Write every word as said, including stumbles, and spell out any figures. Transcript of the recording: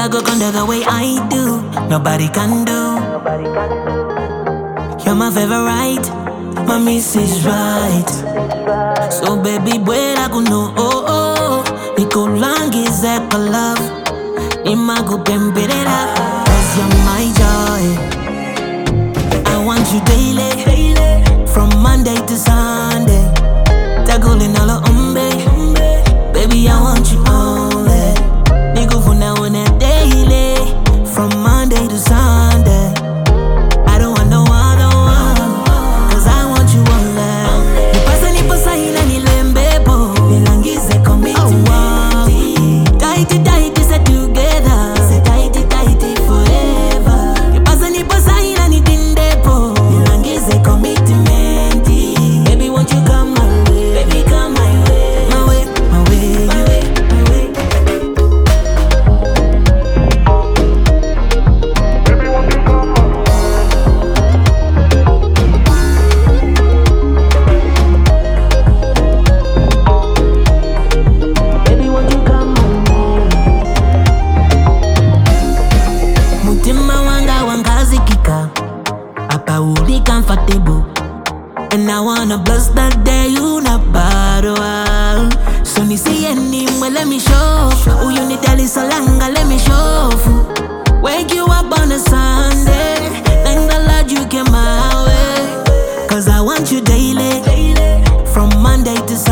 never go under the way I do. Nobody can do. You're my favorite, my missus right. So baby, boy, I go know, oh oh. Niko langi zeka love, nima go pembelera. Cause you're my joy. I want you daily, daily, from Monday to Sunday. Tagulin ala umbe, baby, I want you only. Nigo funa one daily, from Monday to Sunday. I don't want no other one, cause I want you only. Nipasa nipasa ina nilembepo, nilangize commitment. Tighty tighty set together, say tighty tighty forever. Nipasa nipasa ina nitindepo, nilangize commitment. Baby, won't you come my way? Baby, come my way. My way, my way, my way, my way. Baby, won't you come my way? Baby, won't you come my way? Mutima wanga wangazikika, apa uli comfortable. And I wanna bless that day you na bado. So ni see anymore, let me show. Oh, you need daily salanga, let me show. Wake you up on a Sunday, thank the Lord you came my way. Cause I want you daily, from Monday to Sunday.